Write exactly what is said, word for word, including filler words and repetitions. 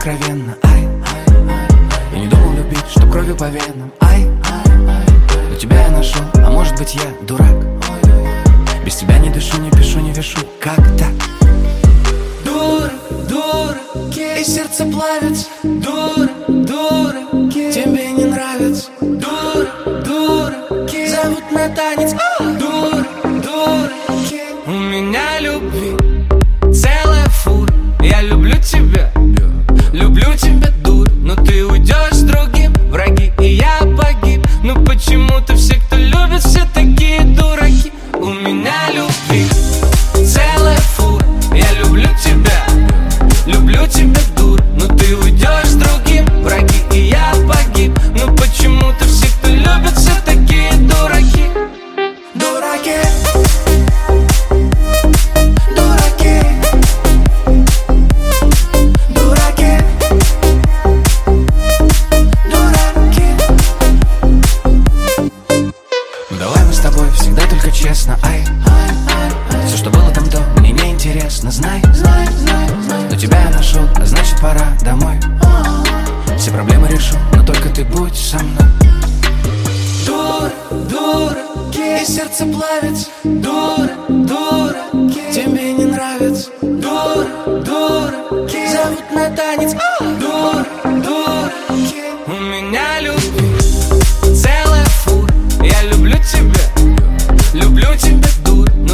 откровенно. Ай, я не думал любить, чтоб кровью по венам. Ай, но тебя я нашел, а может быть я дурак. Без тебя не дышу, не пишу, не вешу. Как так? Дура, дура, и сердце плавится. Дура, дура, тебе не нравится. Дура, дура, зовут на танец. Дура, дура, у меня любви целая фура. Я люблю тебя, люблю тебя, дура, но ты уйдешь с другим, враги, и я погиб. Ну почему-то все, кто любит, все такие дураки. У меня любви целая фура. Я люблю тебя, люблю тебя, дура, но ты уйдешь с другим, враги, и я погиб. Ну почему-то все, кто любит, все такие дураки. Дураки, дураки, дураки, дураки. Ну давай мы с тобой всегда только честно. Ай, все, что было там до, мне не интересно. Знай, знай, знай, знай. Но тебя я нашел, а значит пора домой. Все проблемы решу, но только ты будь со мной. Дура, дура, и сердце плавится. Дура, дура, тебе не нравится. Дура, дура, зовут на танец. Дура, дура, у меня любви целая фура. Я люблю тебя, люблю тебя, дура,